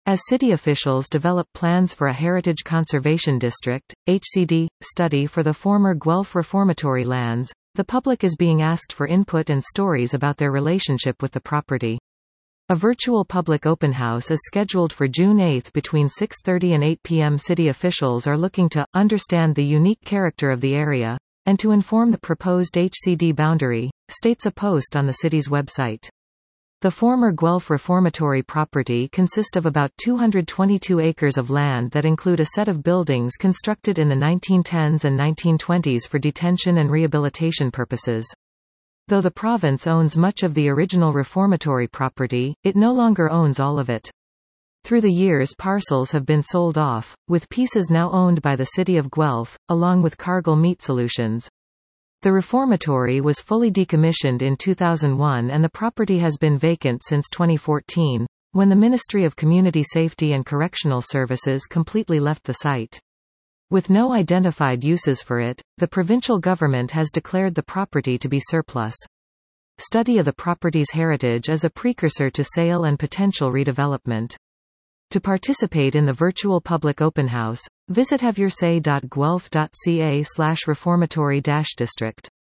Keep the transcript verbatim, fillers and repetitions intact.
As city officials develop plans for a heritage conservation district, H C D, study for the former Guelph reformatory lands, the public is being asked for input and stories about their relationship with the property. A virtual public open house is scheduled for June eighth between six thirty and eight p m City officials are looking to understand the unique character of the area and to inform the proposed H C D boundary, states a post on the city's website. The former Guelph reformatory property consists of about two hundred twenty-two acres of land that include a set of buildings constructed in the nineteen tens and nineteen twenties for detention and rehabilitation purposes. Though the province owns much of the original reformatory property, it no longer owns all of it. Through the years, parcels have been sold off, with pieces now owned by the city of Guelph, along with Cargill Meat Solutions. The reformatory was fully decommissioned in two thousand one and the property has been vacant since twenty fourteen, when the Ministry of Community Safety and Correctional Services completely left the site. With no identified uses for it, the provincial government has declared the property to be surplus. Study of the property's heritage is a precursor to sale and potential redevelopment. To participate in the virtual public open house, visit have your say dot guelph dot c a slash reformatory dash district.